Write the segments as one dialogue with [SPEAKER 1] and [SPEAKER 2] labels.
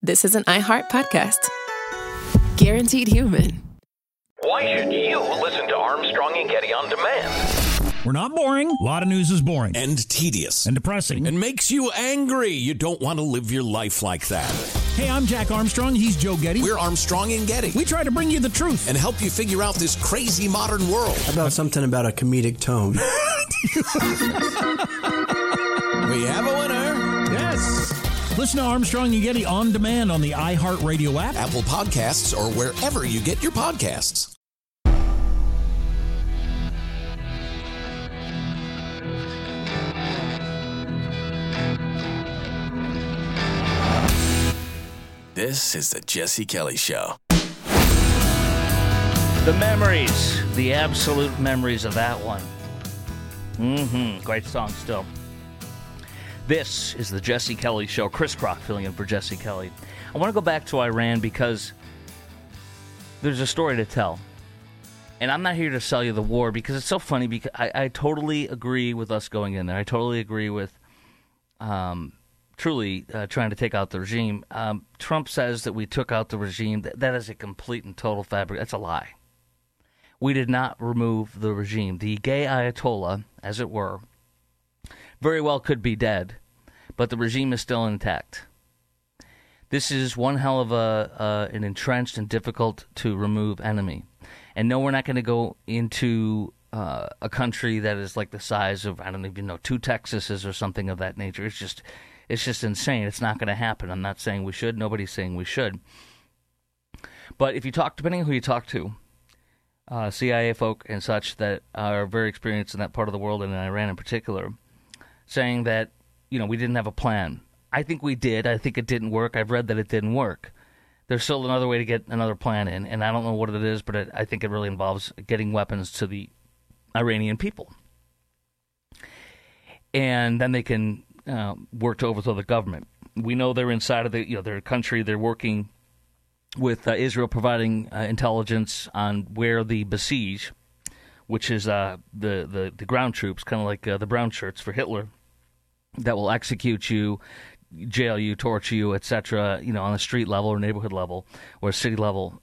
[SPEAKER 1] this is an iHeart podcast. Guaranteed human.
[SPEAKER 2] Why should you listen to Armstrong and Getty on demand?
[SPEAKER 3] We're not boring. A lot of news is boring.
[SPEAKER 4] And tedious.
[SPEAKER 3] And depressing.
[SPEAKER 4] And makes you angry. You don't want to live your life like that.
[SPEAKER 3] Hey, I'm Jack Armstrong. He's Joe Getty.
[SPEAKER 4] We're Armstrong and Getty.
[SPEAKER 3] We try to bring you the truth.
[SPEAKER 4] And help you figure out this crazy modern world.
[SPEAKER 5] How about something about a comedic tone?
[SPEAKER 4] We have a winner.
[SPEAKER 3] Yes. Listen to Armstrong and Getty on demand on the iHeartRadio app,
[SPEAKER 4] Apple Podcasts, or wherever you get your podcasts. This is the Jesse Kelly Show.
[SPEAKER 6] The memories, the absolute memories of that one. Great song still. This is the Jesse Kelly Show. Chris Crock filling in for Jesse Kelly. I want to go back to Iran because there's a story to tell. And I'm not here to sell you the war because it's so funny because I totally agree with us going in there. I totally agree with truly trying to take out the regime. Trump says that we took out the regime. That is a complete and total fabric. That's a lie. We did not remove the regime. The gay Ayatollah, as it were, very well could be dead, but the regime is still intact. This is one hell of an entrenched and difficult to remove enemy. And no, we're not going to go into a country that is like the size of, I don't even know, 2 Texases or something of that nature. It's just insane. It's not going to happen. I'm not saying we should. Nobody's saying we should. But if you talk, depending on who you talk to, CIA folk and such that are very experienced in that part of the world and in Iran in particular, saying that, we didn't have a plan. I think we did. I think it didn't work. I've read that it didn't work. There's still another way to get another plan in, and I don't know what it is, but I think it really involves getting weapons to the Iranian people. And then they can work to overthrow the government. We know they're inside of their country. They're working with Israel, providing intelligence on where the besiege, which is the ground troops, kind of like the brown shirts for Hitler, that will execute you, jail you, torture you, etc., on a street level or neighborhood level or city level.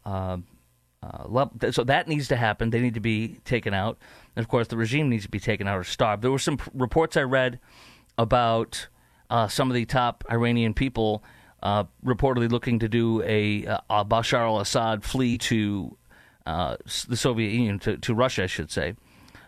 [SPEAKER 6] So that needs to happen. They need to be taken out. And, of course, the regime needs to be taken out or starved. There were some reports I read about some of the top Iranian people reportedly looking to do a Bashar al-Assad flee to the Soviet Union, to Russia, I should say.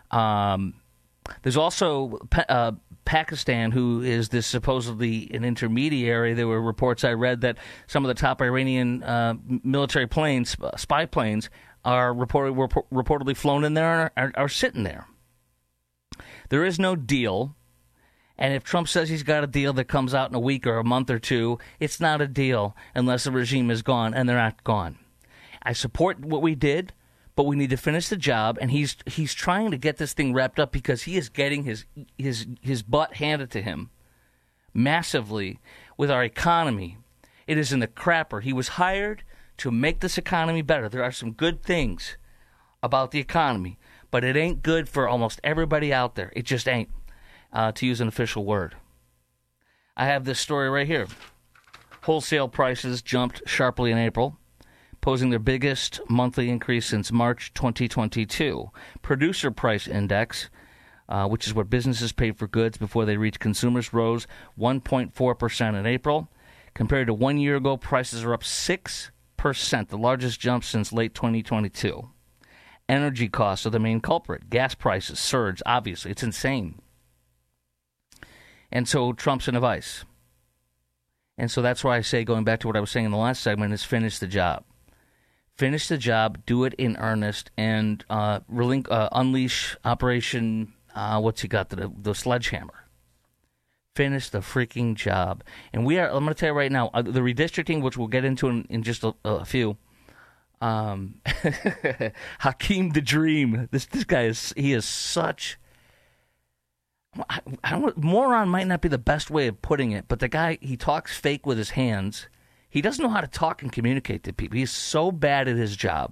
[SPEAKER 6] There's also Pakistan, who is this supposedly an intermediary. There were reports I read that some of the top Iranian military planes, spy planes, are reportedly flown in there and are sitting there. There is no deal. And if Trump says he's got a deal that comes out in a week or a month or two, it's not a deal unless the regime is gone, and they're not gone. I support what we did, but we need to finish the job, and he's trying to get this thing wrapped up because he is getting his butt handed to him massively with our economy. It is in the crapper. He was hired to make this economy better. There are some good things about the economy, but it ain't good for almost everybody out there. It just ain't. To use an official word. I have this story right here. Wholesale prices jumped sharply in April, posing their biggest monthly increase since March 2022. Producer price index, which is what businesses pay for goods before they reach consumers, rose 1.4% in April. Compared to 1 year ago, prices are up 6%, the largest jump since late 2022. Energy costs are the main culprit. Gas prices surged, obviously. It's insane. And so Trump's in a vice. And so that's why I say, going back to what I was saying in the last segment, is finish the job. Finish the job, do it in earnest, and unleash Operation, what's he got, the sledgehammer. Finish the freaking job. And I'm going to tell you right now, the redistricting, which we'll get into in just a few, Hakeem the Dream, this guy is such... moron might not be the best way of putting it, but the guy, he talks fake with his hands. He doesn't know how to talk and communicate to people. He's so bad at his job.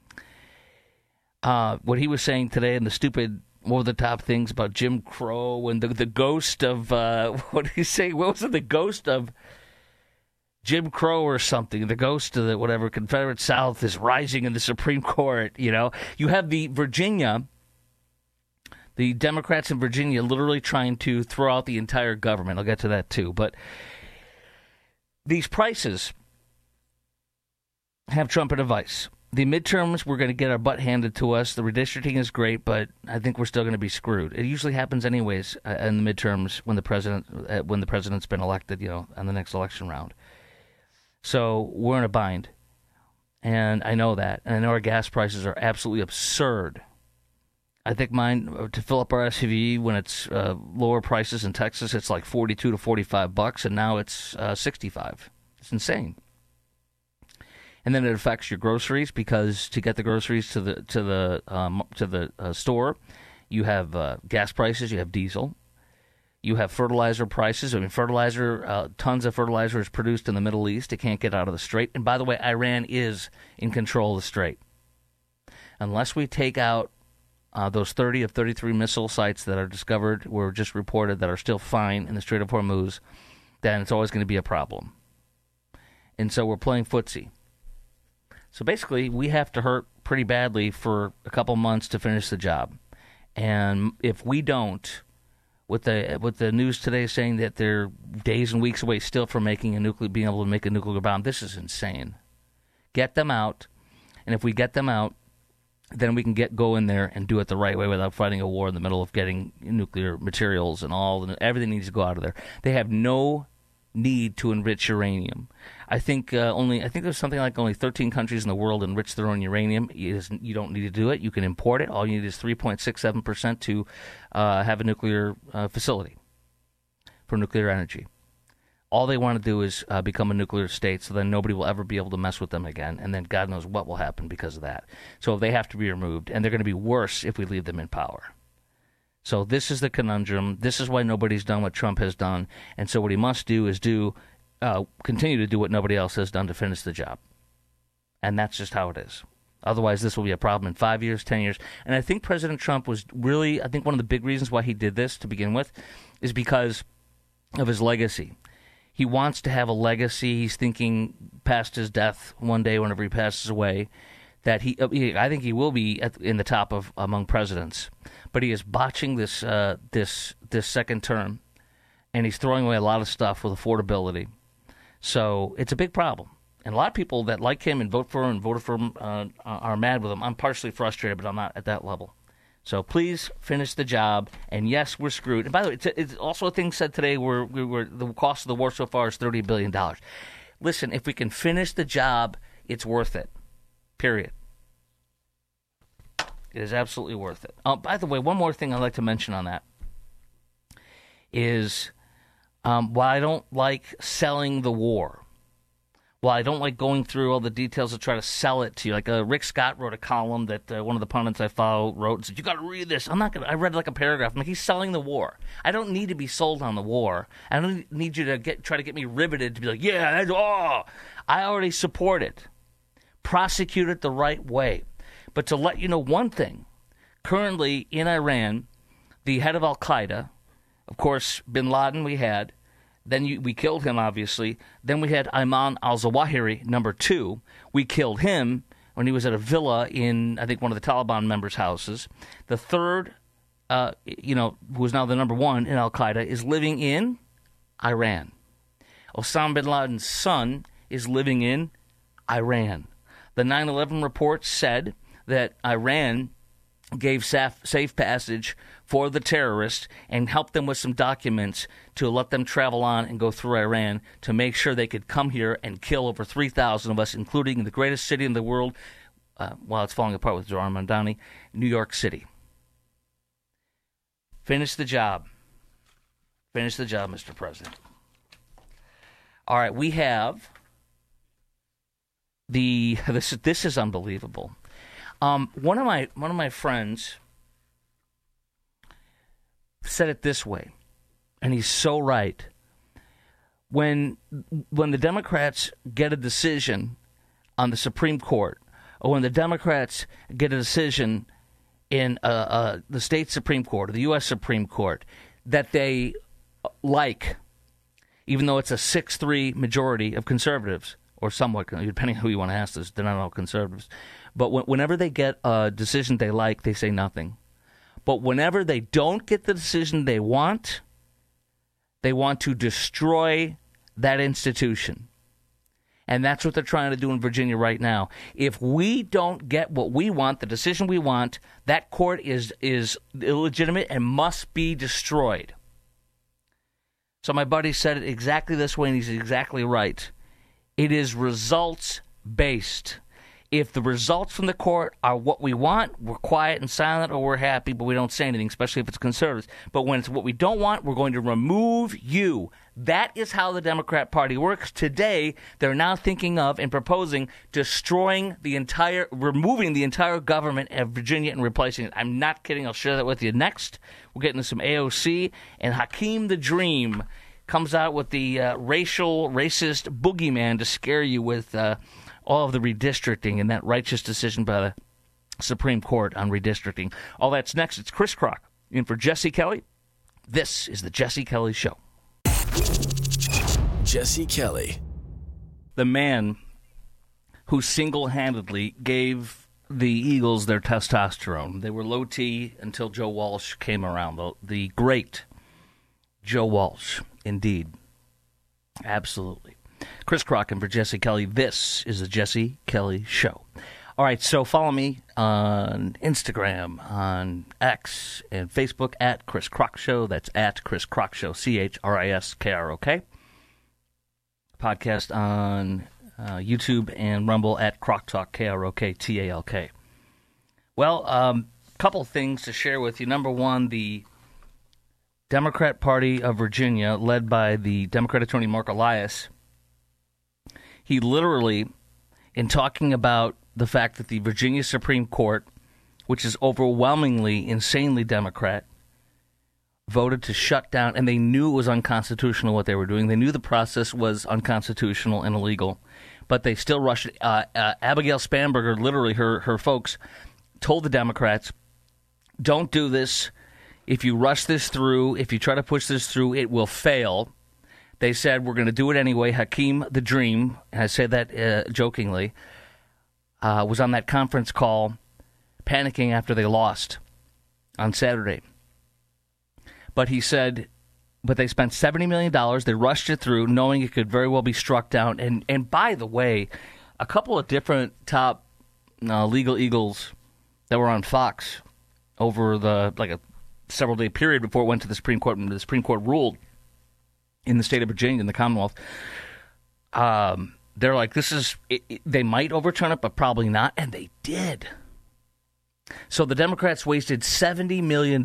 [SPEAKER 6] What he was saying today and the stupid over-the-top things about Jim Crow and the ghost of, what did he say? What was it? The ghost of Jim Crow or something. The ghost of the whatever Confederate South is rising in the Supreme Court. You know, you have the Democrats in Virginia literally trying to throw out the entire government. I'll get to that too. But these prices have Trump in a vice. The midterms, we're going to get our butt handed to us. The redistricting is great, but I think we're still going to be screwed. It usually happens anyways in the midterms when the president's been elected, on the next election round. So we're in a bind, and I know that. And I know our gas prices are absolutely absurd. I think mine, to fill up our SUV when it's lower prices in Texas, it's like $42 to $45, and now it's $65. It's insane. And then it affects your groceries because to get the groceries to the store, you have gas prices, you have diesel, you have fertilizer prices. I mean, tons of fertilizer is produced in the Middle East. It can't get out of the Strait. And by the way, Iran is in control of the Strait. Unless we take out those 30 of 33 missile sites that are discovered, were just reported, that are still fine in the Strait of Hormuz, then it's always going to be a problem. And so we're playing footsie. So basically, we have to hurt pretty badly for a couple months to finish the job. And if we don't, with the news today saying that they're days and weeks away still from being able to make a nuclear bomb, this is insane. Get them out, and if we get them out, then we can go in there and do it the right way without fighting a war in the middle of getting nuclear materials and everything needs to go out of there. They have no need to enrich uranium. I think there's something like only 13 countries in the world enrich their own uranium. You don't need to do it. You can import it. All you need is 3.67% to have a nuclear facility for nuclear energy. All they want to do is become a nuclear state, so then nobody will ever be able to mess with them again, and then God knows what will happen because of that. So they have to be removed, and they're going to be worse if we leave them in power. So this is the conundrum. This is why nobody's done what Trump has done. And so what he must do is continue to do what nobody else has done to finish the job. And that's just how it is. Otherwise, this will be a problem in 5 years, 10 years. And I think President Trump was really, I think one of the big reasons why he did this to begin with is because of his legacy. He wants to have a legacy. He's thinking past his death one day, whenever he passes away, that I think he will be in the top of among presidents. But he is botching this second term, and he's throwing away a lot of stuff with affordability. So it's a big problem. And a lot of people that like him and voted for him are mad with him. I'm partially frustrated, but I'm not at that level. So please finish the job. And yes, we're screwed. And by the way, it's also a thing said today where the cost of the war so far is $30 billion. Listen, if we can finish the job, it's worth it. Period. It is absolutely worth it. By the way, one more thing I'd like to mention on that is while I don't like selling the war, while I don't like going through all the details to try to sell it to you, like Rick Scott wrote a column that one of the pundits I follow wrote and said, you got to read this. I read like a paragraph. I'm like, he's selling the war. I don't need to be sold on the war. I don't need you to try to get me riveted to be like, yeah, I already support it. Prosecute it the right way. But to let you know one thing, currently in Iran, the head of Al-Qaeda, of course, bin Laden we had, then we killed him, obviously. Then we had Ayman al-Zawahiri, number 2. We killed him when he was at a villa in, I think, one of the Taliban members' houses. The third, who is now the number 1 in Al-Qaeda, is living in Iran. Osama bin Laden's son is living in Iran. The 9/11 report said that Iran gave safe passage for the terrorists and helped them with some documents to let them travel on and go through Iran to make sure they could come here and kill over 3,000 of us, including the greatest city in the world, while it's falling apart with Zohar Mamdani, New York City. Finish the job. Finish the job, Mr. President. All right, we have this is unbelievable. One of my friends said it this way, and he's so right. When the Democrats get a decision on the Supreme Court, or when the Democrats get a decision in the state Supreme Court or the U.S. Supreme Court that they like, even though it's a 6-3 majority of conservatives, or somewhat, depending on who you want to ask this, they're not all conservatives. But whenever they get a decision they like, they say nothing. But whenever they don't get the decision they want to destroy that institution. And that's what they're trying to do in Virginia right now. If we don't get what we want, the decision we want, that court is illegitimate and must be destroyed. So my buddy said it exactly this way, and he's exactly right. It is results-based. If the results from the court are what we want, we're quiet and silent, or we're happy, but we don't say anything, especially if it's conservatives. But when it's what we don't want, we're going to remove you. That is how the Democrat Party works. Today, they're now thinking of and proposing removing the entire government of Virginia and replacing it. I'm not kidding. I'll share that with you next. We're getting to some AOC, and Hakeem the Dream comes out with the racist boogeyman to scare you with all of the redistricting and that righteous decision by the Supreme Court on redistricting. All that's next. It's Chris Kroc in for Jesse Kelly. This is the Jesse Kelly Show.
[SPEAKER 7] Jesse Kelly.
[SPEAKER 6] The man who single-handedly gave the Eagles their testosterone. They were low T until Joe Walsh came around. The great Joe Walsh, indeed. Absolutely. Chris Kroc for Jesse Kelly. This is the Jesse Kelly Show. All right, so follow me on Instagram, on X, and Facebook at Chris Kroc Show. That's at Chris Kroc Show, ChrisKrok. Podcast on YouTube and Rumble at Kroc Talk, KROKTALK. Well, couple things to share with you. Number one, the Democrat Party of Virginia, led by the Democrat attorney Mark Elias, he literally, in talking about the fact that the Virginia Supreme Court, which is overwhelmingly, insanely Democrat, voted to shut down, and they knew it was unconstitutional what they were doing. They knew the process was unconstitutional and illegal, but they still rushed it. Abigail Spanberger, literally her folks, told the Democrats, don't do this. If you rush this through, if you try to push this through, it will fail. They said, we're going to do it anyway. Hakeem the Dream, and I say that jokingly, was on that conference call panicking after they lost on Saturday. But he said, but they spent $70 million. They rushed it through, knowing it could very well be struck down. And by the way, a couple of different top legal eagles that were on Fox over a several-day period before it went to the Supreme Court, and the Supreme Court ruled in the state of Virginia, in the Commonwealth, they're like, this is, they might overturn it, but probably not, and they did. So the Democrats wasted $70 million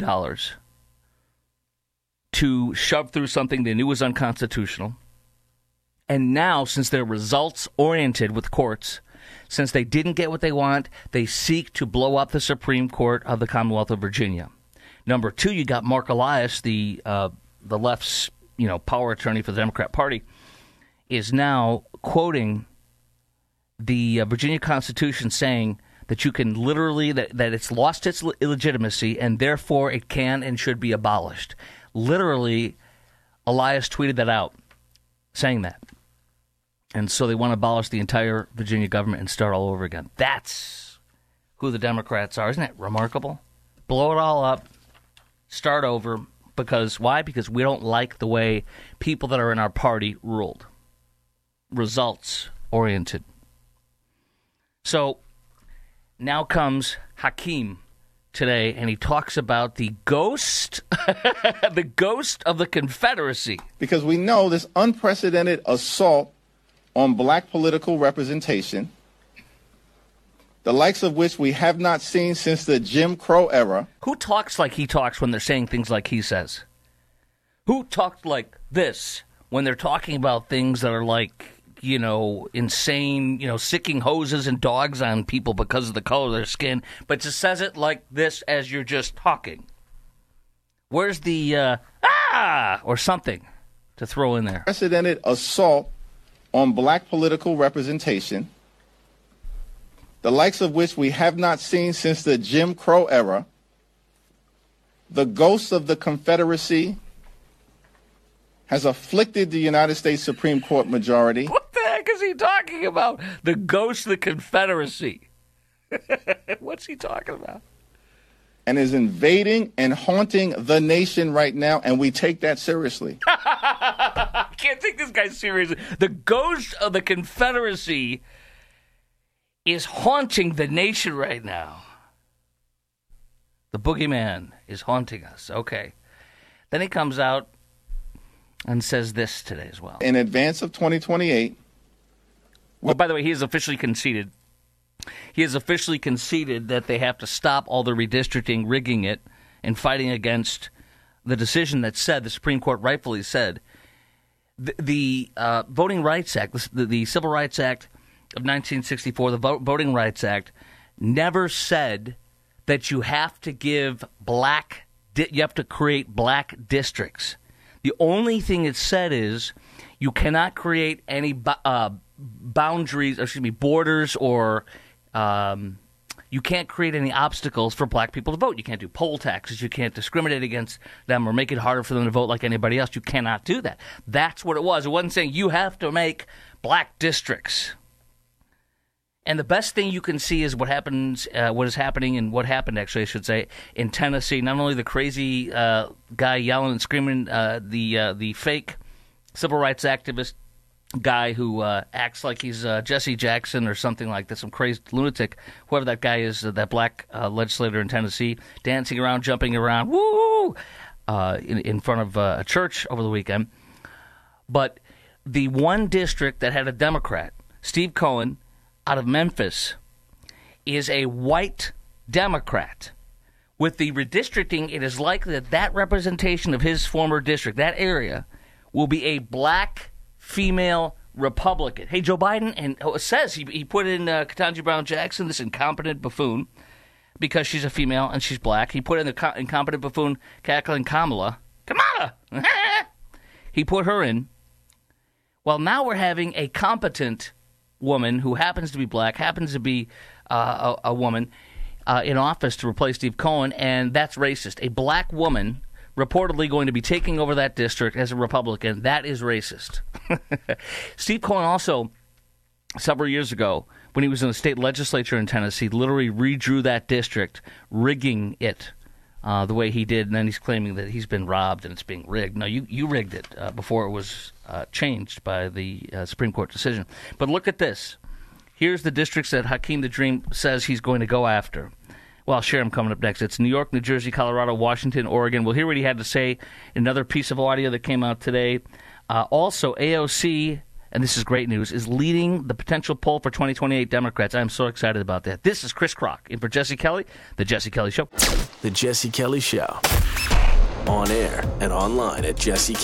[SPEAKER 6] to shove through something they knew was unconstitutional. And now, since they're results-oriented with courts, since they didn't get what they want, they seek to blow up the Supreme Court of the Commonwealth of Virginia. Number two, you got Mark Elias, the left's power attorney for the Democrat Party, is now quoting the Virginia Constitution, saying that you can literally, that it's lost its illegitimacy and therefore it can and should be abolished. Literally, Elias tweeted that out, saying that. And so they want to abolish the entire Virginia government and start all over again. That's who the Democrats are. Isn't that remarkable? Blow it all up, start over. Because why? Because we don't like the way people that are in our party ruled. Results oriented. So now comes Hakeem today, and he talks about the ghost, the ghost of the Confederacy.
[SPEAKER 8] Because we know this unprecedented assault on black political representation, the likes of which we have not seen since the Jim Crow era.
[SPEAKER 6] Who talks like he talks when they're saying things like he says? Who talks like this when they're talking about things that are like, insane, sicking hoses and dogs on people because of the color of their skin, but just says it like this as you're just talking? Where's the, or something to throw in there?
[SPEAKER 8] Unprecedented assault on black political representation, the likes of which we have not seen since the Jim Crow era, the ghosts of the Confederacy has afflicted the United States Supreme Court majority.
[SPEAKER 6] What the heck is he talking about? The ghost of the Confederacy. What's he talking about?
[SPEAKER 8] And is invading and haunting the nation right now, and we take that seriously.
[SPEAKER 6] I can't take this guy seriously. The ghost of the Confederacy is haunting the nation right now. The boogeyman is haunting us. Okay. Then he comes out and says this today as well.
[SPEAKER 8] In advance of 2028.
[SPEAKER 6] Well, by the way, he has officially conceded. He has officially conceded that they have to stop all the redistricting, rigging it, and fighting against the decision that said, the Supreme Court rightfully said, the Voting Rights Act, the Civil Rights Act of 1964, the Voting Rights Act, never said that you have to give you have to create black districts. The only thing it said is you cannot create any borders, or you can't create any obstacles for black people to vote. You can't do poll taxes. You can't discriminate against them or make it harder for them to vote like anybody else. You cannot do that. That's what it was. It wasn't saying you have to make black districts. And the best thing you can see is what is happening, and what happened, actually, I should say, in Tennessee. Not only the crazy guy yelling and screaming, the fake civil rights activist guy who acts like he's Jesse Jackson or something like that, some crazy lunatic, whoever that guy is, that black legislator in Tennessee, dancing around, jumping around, woo, in front of a church over the weekend. But the one district that had a Democrat, Steve Cohen, out of Memphis, is a white Democrat. With the redistricting, it is likely that representation of his former district, that area, will be a black female Republican. Hey, Joe Biden, and it says he put in Ketanji Brown Jackson, this incompetent buffoon, because she's a female and she's black. He put in the incompetent buffoon cackling Kamala. He put her in. Well, now we're having a competent woman who happens to be black, happens to be a woman in office to replace Steve Cohen, and that's racist. A black woman reportedly going to be taking over that district as a Republican. That is racist. Steve Cohen also, several years ago, when he was in the state legislature in Tennessee, literally redrew that district, rigging it the way he did, and then he's claiming that he's been robbed and it's being rigged. No, you rigged it before it was changed by the Supreme Court decision. But look at this. Here's the districts that Hakeem the Dream says he's going to go after. Well, I'll share them coming up next. It's New York, New Jersey, Colorado, Washington, Oregon. We'll hear what he had to say in another piece of audio that came out today. Also, AOC, and this is great news, is leading the potential poll for 2028 Democrats. I'm so excited about that. This is Chris Kroc in for Jesse Kelly, The Jesse Kelly Show.
[SPEAKER 7] The Jesse Kelly Show. On air and online at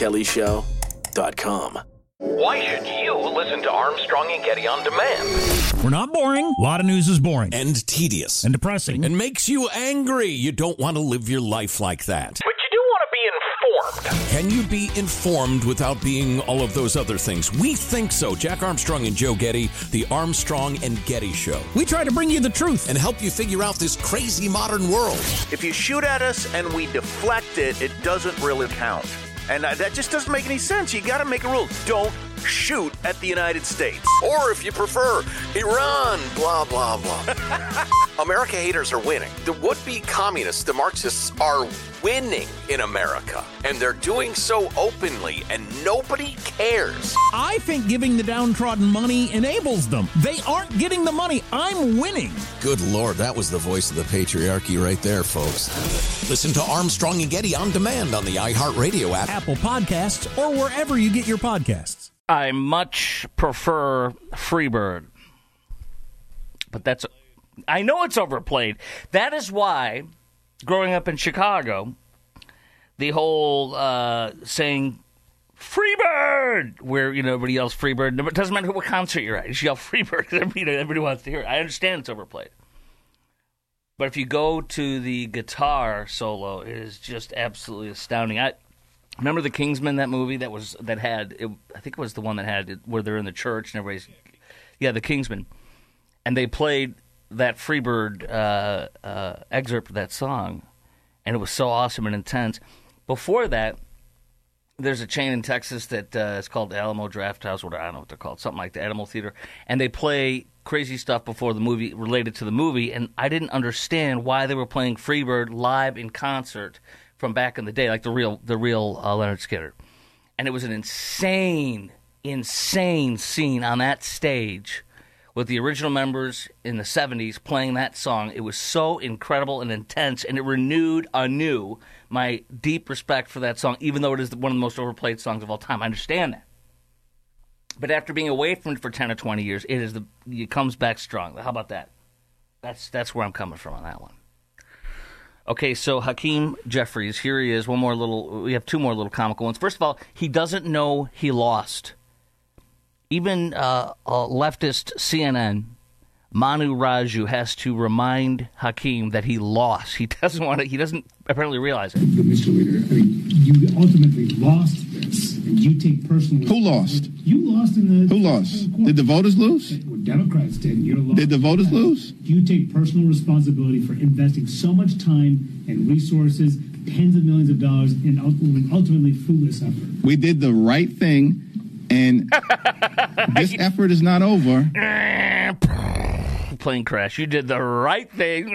[SPEAKER 7] jessekellyshow.com.
[SPEAKER 2] Why should you listen to Armstrong and Getty on demand?
[SPEAKER 3] We're not boring. A lot of news is boring.
[SPEAKER 4] And tedious.
[SPEAKER 3] And depressing.
[SPEAKER 4] And makes you angry. You don't want to live your life like that.
[SPEAKER 2] But you do want to be informed.
[SPEAKER 4] Can you be informed without being all of those other things? We think so. Jack Armstrong and Joe Getty, the Armstrong and Getty Show.
[SPEAKER 3] We try to bring you the truth
[SPEAKER 4] and help you figure out this crazy modern world.
[SPEAKER 9] If you shoot at us and we deflect it, it doesn't really count. And that just doesn't make any sense. You got to make a rule. Don't shoot at the United States.
[SPEAKER 7] Or if you prefer, Iran, blah, blah, blah. America haters are winning. The would-be communists, the Marxists, are winning in America. And they're doing so openly, and nobody cares.
[SPEAKER 3] I think giving the downtrodden money enables them. They aren't getting the money. I'm winning.
[SPEAKER 4] Good Lord, that was the voice of the patriarchy right there, folks. Listen to Armstrong and Getty on demand on the iHeartRadio app,
[SPEAKER 3] Apple Podcasts, or wherever you get your podcasts.
[SPEAKER 6] I much prefer Freebird. But I know it's overplayed. That is why, growing up in Chicago, the whole saying, Freebird, where, everybody yells Freebird. It doesn't matter what concert you're at. You just yell Freebird because everybody wants to hear it. I understand it's overplayed. But if you go to the guitar solo, it is just absolutely astounding. Remember the Kingsmen, that movie I think it was the one that had it, where they're in the church and everybody's, the Kingsmen. And they played that Freebird excerpt of that song, and it was so awesome and intense. Before that, There's a chain in Texas that is called Alamo Draft House, or I don't know what they're called, something like the Animal Theater, and they play crazy stuff before the movie related to the movie, and I didn't understand why they were playing Freebird live in concert from back in the day, like the real Leonard Skinner. And it was an insane scene on that stage with the original members in the 70s playing that song. It was so incredible and intense, and it renewed anew my deep respect for that song, even though it is one of the most overplayed songs of all time. I understand that. But after being away from it for 10 or 20 years, it comes back strong. How about that? That's where I'm coming from on that one. Okay, so Hakeem Jeffries, here he is. We have two more little comical ones. First of all, he doesn't know he lost. Even leftist CNN, Manu Raju, has to remind Hakeem that he lost. He doesn't apparently realize it.
[SPEAKER 10] Mr. Leader, I mean, you ultimately lost this, and you take personal...
[SPEAKER 8] Who lost?
[SPEAKER 10] You lost in the...
[SPEAKER 8] Who lost? Did the voters lose?
[SPEAKER 10] Well, Democrats did. You're lost.
[SPEAKER 8] Did the voters lose?
[SPEAKER 10] You take personal responsibility for investing so much time and resources, tens of millions of dollars, in ultimately fruitless effort.
[SPEAKER 8] We did the right thing, and this effort is not over.
[SPEAKER 6] Plane crash. You did the right thing.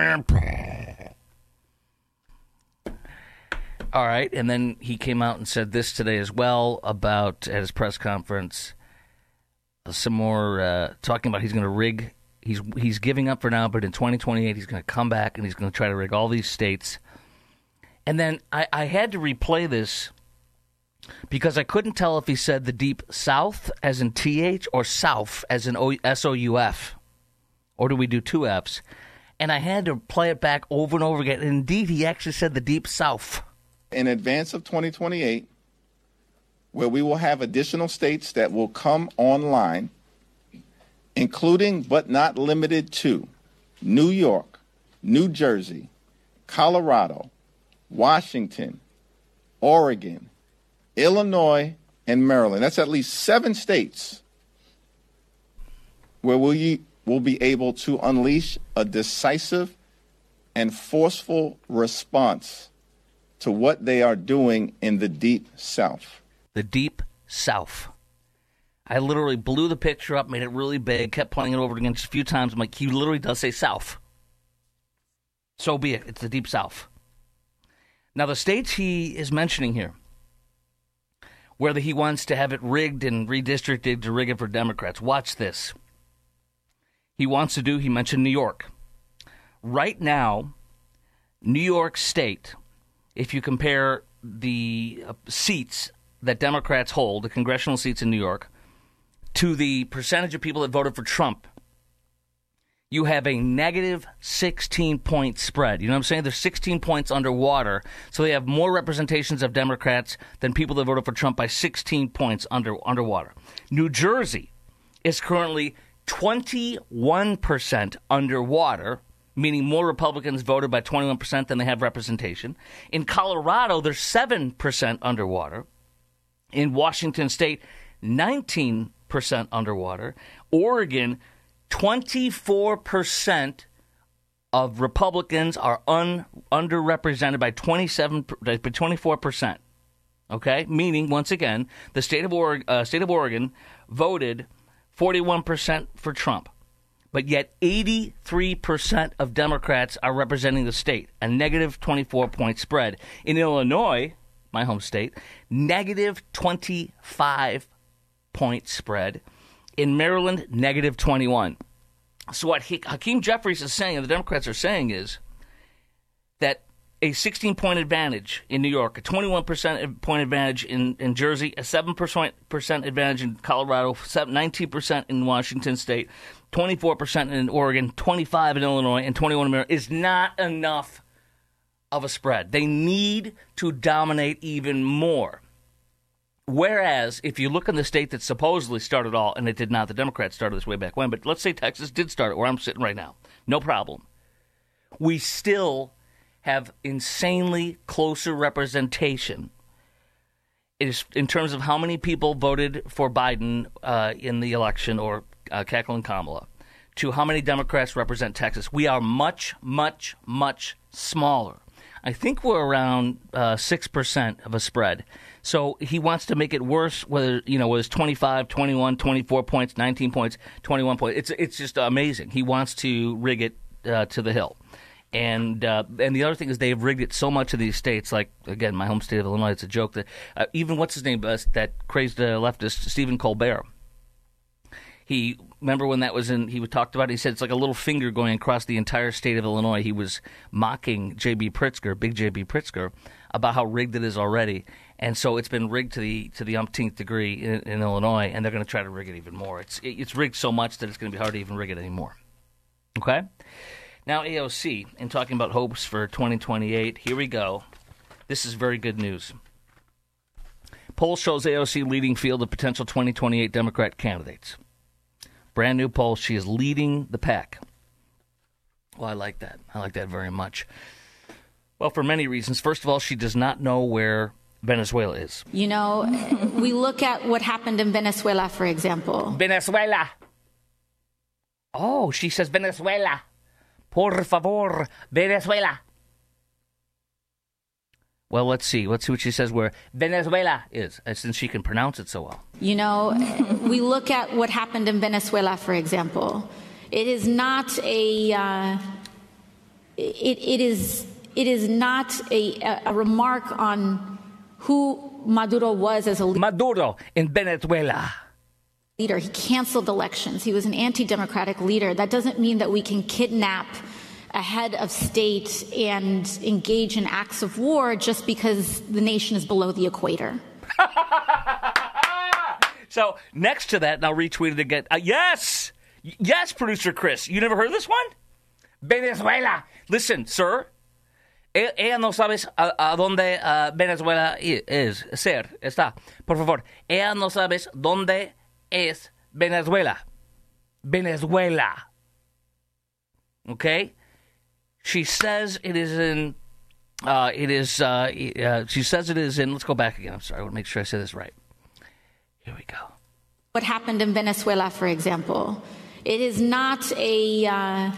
[SPEAKER 6] All right, and then he came out and said this today as well at his press conference. Some more talking about he's going to rig. He's giving up for now, but in 2028 he's going to come back and he's going to try to rig all these states. And then I had to replay this because I couldn't tell if he said the Deep South as in TH or South as in SOUF. Or do we do two Fs? And I had to play it back over and over again. And indeed, he actually said the Deep South.
[SPEAKER 8] In advance of 2028, where we will have additional states that will come online, including but not limited to New York, New Jersey, Colorado, Washington, Oregon, Illinois, and Maryland. That's at least 7 states where we will be able to unleash a decisive and forceful response to what they are doing in the Deep South.
[SPEAKER 6] The Deep South. I literally blew the picture up, made it really big, kept playing it over again just a few times. I'm like, he literally does say South. So be it. It's the Deep South. Now, the states he is mentioning here, whether he wants to have it rigged and redistricted to rig it for Democrats, watch this. He mentioned New York. Right now, New York State, if you compare the seats that Democrats hold, the congressional seats in New York, to the percentage of people that voted for Trump, you have a negative 16-point spread. You know what I'm saying? They're 16 points underwater, so they have more representations of Democrats than people that voted for Trump by 16 points underwater. New Jersey is currently 21% underwater, meaning more Republicans voted by 21% than they have representation. In Colorado, they're 7% underwater. In Washington State, 19% underwater. Oregon, 24% of Republicans are underrepresented by 24%. Okay? Meaning, once again, the state of Oregon voted 41% for Trump. But yet 83% of Democrats are representing the state, a negative 24-point spread. In Illinois, my home state, negative 25-point spread. In Maryland, negative 21. So what Hakeem Jeffries is saying, and the Democrats are saying, is that a 16-point advantage in New York, a 21% point advantage in Jersey, a 7% advantage in Colorado, 19% in Washington State, 24% in Oregon, 25% in Illinois, and 21% in Maryland is not enough of a spread. They need to dominate even more. Whereas, if you look in the state that supposedly started all, and it did not, the Democrats started this way back when, but let's say Texas did start it where I'm sitting right now. No problem. We still have insanely closer representation in terms of how many people voted for Biden in the election, or Kathleen Kamala, to how many Democrats represent Texas. We are much, much, much smaller. I think we're around 6% of a spread. So he wants to make it worse, whether it's 25, 21, 24 points, 19 points, 21 points. It's just amazing. He wants to rig it to the hill. And the other thing is they've rigged it so much of these states, like, again, my home state of Illinois, it's a joke that even, what's his name, that crazed leftist, Stephen Colbert, remember when that was he talked about it, he said it's like a little finger going across the entire state of Illinois. He was mocking J.B. Pritzker, big J.B. Pritzker, about how rigged it is already. And so it's been rigged to the umpteenth degree in Illinois, and they're going to try to rig it even more. It's rigged so much that it's going to be hard to even rig it anymore. Okay? Now, AOC, in talking about hopes for 2028, here we go. This is very good news. Poll shows AOC leading field of potential 2028 Democrat candidates. Brand new poll. She is leading the pack. Well, I like that. I like that very much. Well, for many reasons. First of all, she does not know where Venezuela is.
[SPEAKER 11] We look at what happened in Venezuela, for example.
[SPEAKER 6] Venezuela. Oh, she says Venezuela. Por favor, Venezuela. Well, let's see. Let's see what she says where Venezuela is, since she can pronounce it so well.
[SPEAKER 11] We look at what happened in Venezuela, for example. It is not a remark on who Maduro was as a leader.
[SPEAKER 6] Maduro in Venezuela.
[SPEAKER 11] He canceled elections. He was an anti-democratic leader. That doesn't mean that we can kidnap a head of state and engage in acts of war just because the nation is below the equator.
[SPEAKER 6] So next to that, and I'll retweet it again. Yes, producer Chris. You never heard this one? Venezuela. Listen, sir. Ella no sabes a dónde Venezuela está. Por favor. Ella no sabes dónde es Venezuela. Venezuela. Okay? She says it is in, she says it is in, let's go back again. I'm sorry, I want to make sure I say this right. Here we go.
[SPEAKER 11] What happened in Venezuela, for example. It is not a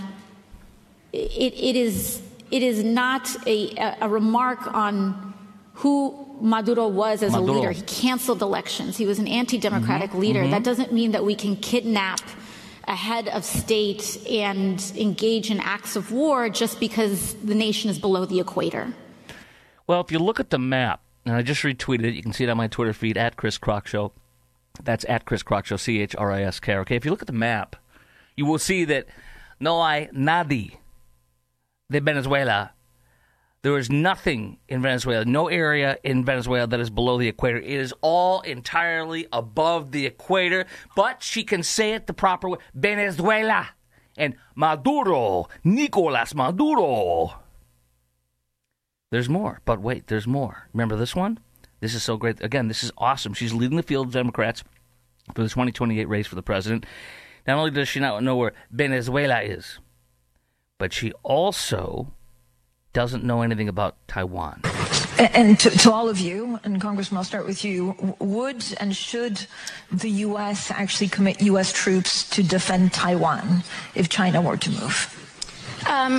[SPEAKER 11] remark on who Maduro was as a leader. He canceled elections. He was an anti-democratic leader. Mm-hmm. That doesn't mean that we can kidnap a head of state and engage in acts of war just because the nation is below the equator.
[SPEAKER 6] Well, if you look at the map, and I just retweeted it, you can see it on my Twitter feed, at Chris Kroc Show. That's at Chris Kroc Show, CHRISK. Okay, if you look at the map, you will see that no hay nadie de Venezuela. There is nothing in Venezuela, no area in Venezuela that is below the equator. It is all entirely above the equator, but she can say it the proper way. Venezuela and Maduro, Nicolas Maduro. There's more, but wait, there's more. Remember this one? This is so great. Again, this is awesome. She's leading the field of Democrats for the 2028 race for the president. Not only does she not know where Venezuela is, but she also doesn't know anything about Taiwan.
[SPEAKER 12] And to all of you, and Congressman, I'll start with you, would and should the U.S. actually commit U.S. troops to defend Taiwan if China were to move?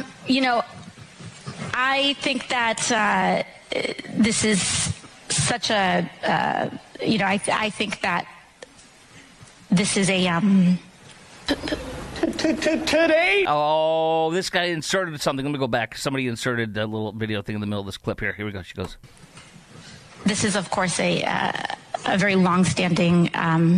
[SPEAKER 11] I think that this is such a, I think that this is a...
[SPEAKER 6] Today? Oh, this guy inserted something. Let me go back. Somebody inserted a little video thing in the middle of this clip here. Here we go. She goes.
[SPEAKER 11] This is, of course, a very long-standing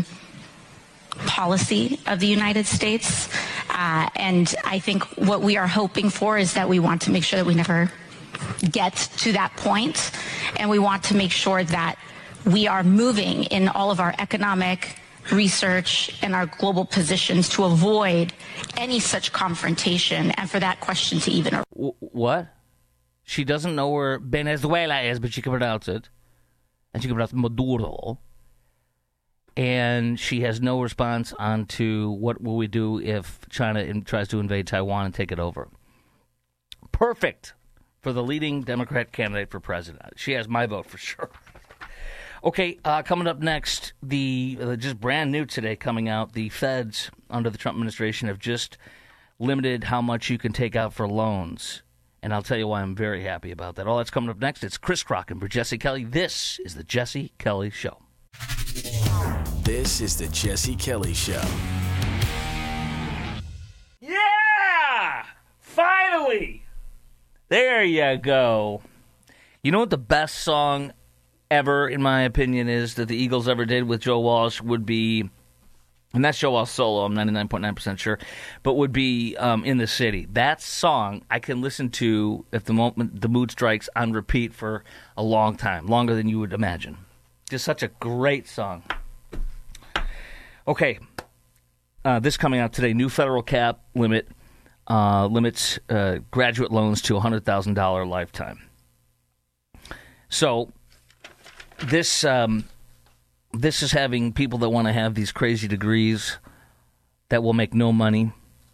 [SPEAKER 11] policy of the United States. And I think what we are hoping for is that we want to make sure that we never get to that point. And we want to make sure that we are moving in all of our economic research and our global positions to avoid any such confrontation and for that question to even...
[SPEAKER 6] What? She doesn't know where Venezuela is, but she can pronounce it. And she can pronounce Maduro. And she has no response on to what will we do if China tries to invade Taiwan and take it over. Perfect for the leading Democrat candidate for president. She has my vote for sure. Okay, coming up next, just brand new today coming out, the feds under the Trump administration have just limited how much you can take out for loans. And I'll tell you why I'm very happy about that. All that's coming up next. It's Chris Crocken for Jesse Kelly. This is the Jesse Kelly Show.
[SPEAKER 13] This is the Jesse Kelly Show.
[SPEAKER 6] Yeah! Finally! There you go. You know what the best song ever, in my opinion, is that the Eagles ever did with Joe Walsh would be, and that's Joe Walsh solo, I'm 99.9% sure, but would be In the City. That song I can listen to, if the mood strikes, on repeat for a long time, longer than you would imagine. Just such a great song. Okay, this coming out today, new federal cap limits graduate loans to $100,000 lifetime. So this is having people that want to have these crazy degrees that will make no money.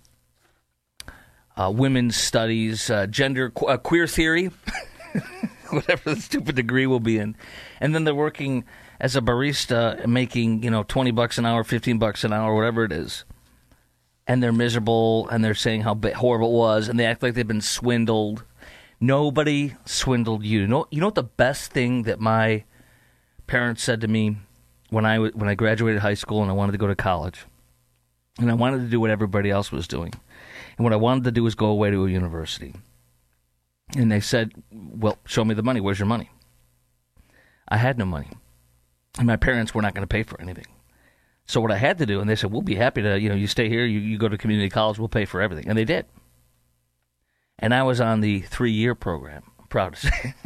[SPEAKER 6] Women's studies, gender, queer theory, whatever the stupid degree will be in. And then they're working as a barista making, $20 an hour, $15 an hour, whatever it is. And they're miserable, and they're saying how horrible it was, and they act like they've been swindled. Nobody swindled you. You know what the best thing that my parents said to me when I graduated high school and I wanted to go to college, and I wanted to do what everybody else was doing, and what I wanted to do was go away to a university. And they said, well, show me the money. Where's your money? I had no money. And my parents were not going to pay for anything. So what I had to do, and they said, we'll be happy to, you stay here, you go to community college, we'll pay for everything. And they did. And I was on the 3-year program, I'm proud to say.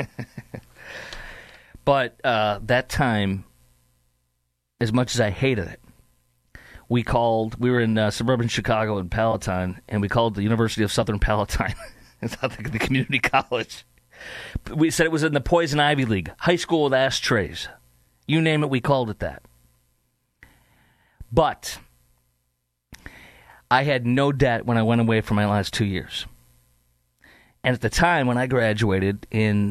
[SPEAKER 6] But that time, as much as I hated it, we were in suburban Chicago in Palatine, and we called the University of Southern Palatine. It's not the community college. We said it was in the Poison Ivy League, high school with ashtrays. You name it, we called it that. But I had no debt when I went away for my last 2 years. And at the time when I graduated in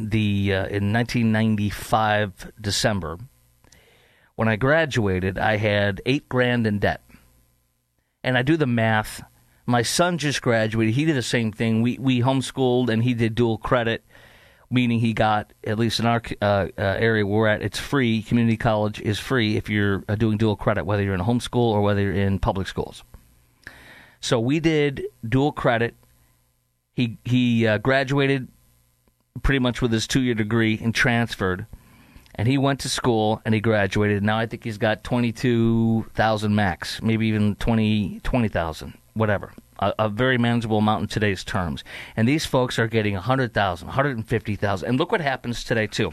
[SPEAKER 6] 1995 December, when I graduated, I had $8,000 in debt. And I do the math. My son just graduated. He did the same thing. We homeschooled, and he did dual credit, meaning he got, at least in our area where we're at, it's free. Community college is free if you're doing dual credit, whether you're in a homeschool or whether you're in public schools. So we did dual credit. He graduated pretty much with his 2-year degree and transferred. And he went to school and he graduated. Now I think he's got 22,000 max, maybe even 20,000, whatever. A very manageable amount in today's terms. And these folks are getting 100,000, 150,000. And look what happens today, too.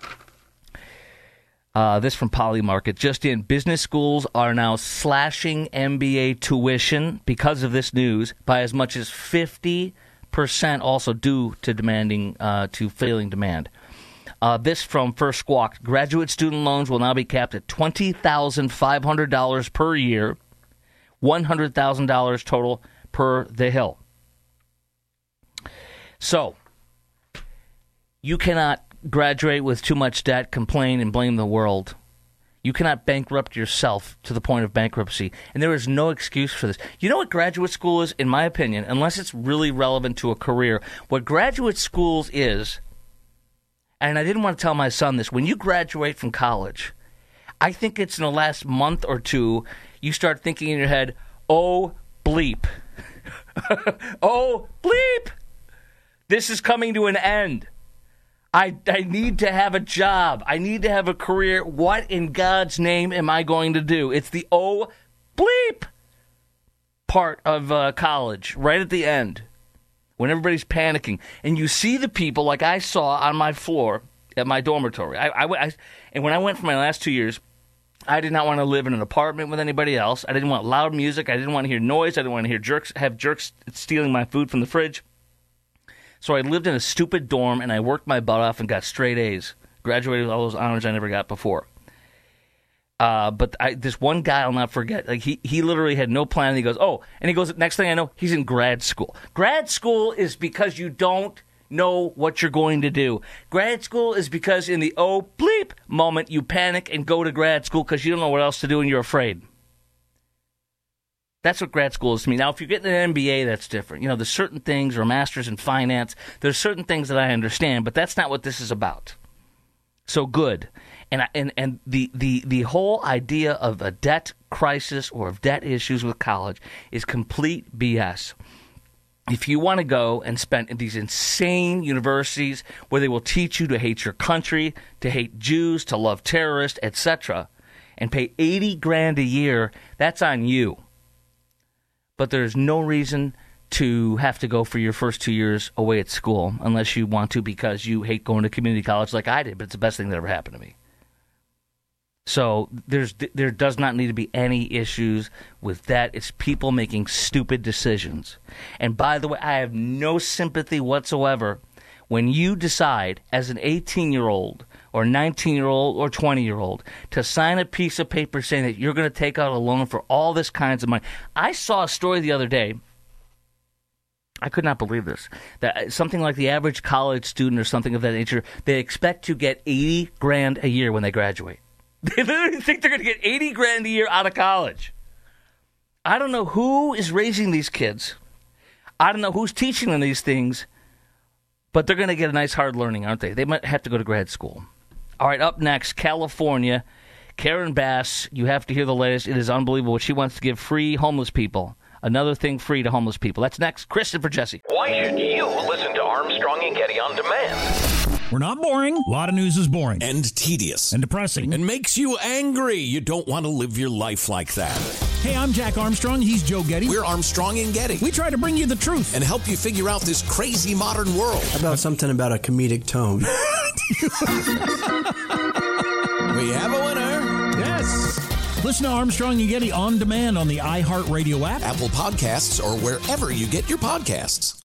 [SPEAKER 6] This from Polymarket. Just in, business schools are now slashing MBA tuition because of this news by as much as 50%, also due to failing demand. This from First Squawk. Graduate student loans will now be capped at $20,500 per year, $100,000 total per the Hill. So, you cannot graduate with too much debt, complain, and blame the world. You cannot bankrupt yourself to the point of bankruptcy. And there is no excuse for this. You know what graduate school is, in my opinion, unless it's really relevant to a career? What graduate schools is, and I didn't want to tell my son this, when you graduate from college, I think it's in the last month or two, you start thinking in your head, oh, bleep. Oh, bleep! This is coming to an end. I need to have a job. I need to have a career. What in God's name am I going to do? It's the oh, bleep part of college, right at the end, when everybody's panicking. And you see the people like I saw on my floor at my dormitory. And when I went for my last 2 years, I did not want to live in an apartment with anybody else. I didn't want loud music. I didn't want to hear noise. I didn't want to hear jerks stealing my food from the fridge. So I lived in a stupid dorm, and I worked my butt off and got straight A's. Graduated with all those honors I never got before. But this one guy I'll not forget. Like he literally had no plan. He goes, oh, and he goes, next thing I know, he's in grad school. Grad school is because you don't know what you're going to do. Grad school is because in the oh, bleep moment, you panic and go to grad school because you don't know what else to do and you're afraid. That's what grad school is to me. Now, if you're getting an MBA, that's different. You know, there's certain things, or a master's in finance, there's certain things that I understand, but that's not what this is about. So good. And the whole idea of a debt crisis or of debt issues with college is complete BS. If you want to go and spend in these insane universities where they will teach you to hate your country, to hate Jews, to love terrorists, etc., and pay $80,000 a year, that's on you. But there's no reason to have to go for your first 2 years away at school unless you want to because you hate going to community college like I did, but it's the best thing that ever happened to me. So there does not need to be any issues with that. It's people making stupid decisions. And by the way, I have no sympathy whatsoever when you decide as an 18-year-old or 19-year-old or 20-year-old to sign a piece of paper saying that you're going to take out a loan for all this kinds of money. I saw a story the other day. I could not believe this. That something like the average college student or something of that nature, they expect to get $80,000 a year when they graduate. They literally think they're going to get $80,000 a year out of college. I don't know who is raising these kids. I don't know who's teaching them these things, but they're going to get a nice hard learning, aren't they? They might have to go to grad school. All right, up next, California. Karen Bass, you have to hear the latest. It is unbelievable what she wants to give free homeless people. Another thing free to homeless people. That's next. Kristen for Jesse.
[SPEAKER 2] Why should you listen to Armstrong and Getty on demand?
[SPEAKER 3] We're not boring. A lot of news is boring.
[SPEAKER 4] And tedious.
[SPEAKER 3] And depressing.
[SPEAKER 4] And makes you angry. You don't want to live your life like that.
[SPEAKER 3] Hey, I'm Jack Armstrong. He's Joe Getty.
[SPEAKER 4] We're Armstrong and Getty.
[SPEAKER 3] We try to bring you the truth.
[SPEAKER 4] And help you figure out this crazy modern world.
[SPEAKER 5] How about something about a comedic tone?
[SPEAKER 4] We have a winner.
[SPEAKER 3] Yes. Listen to Armstrong and Getty on demand on the iHeartRadio app,
[SPEAKER 4] Apple Podcasts, or wherever you get your podcasts.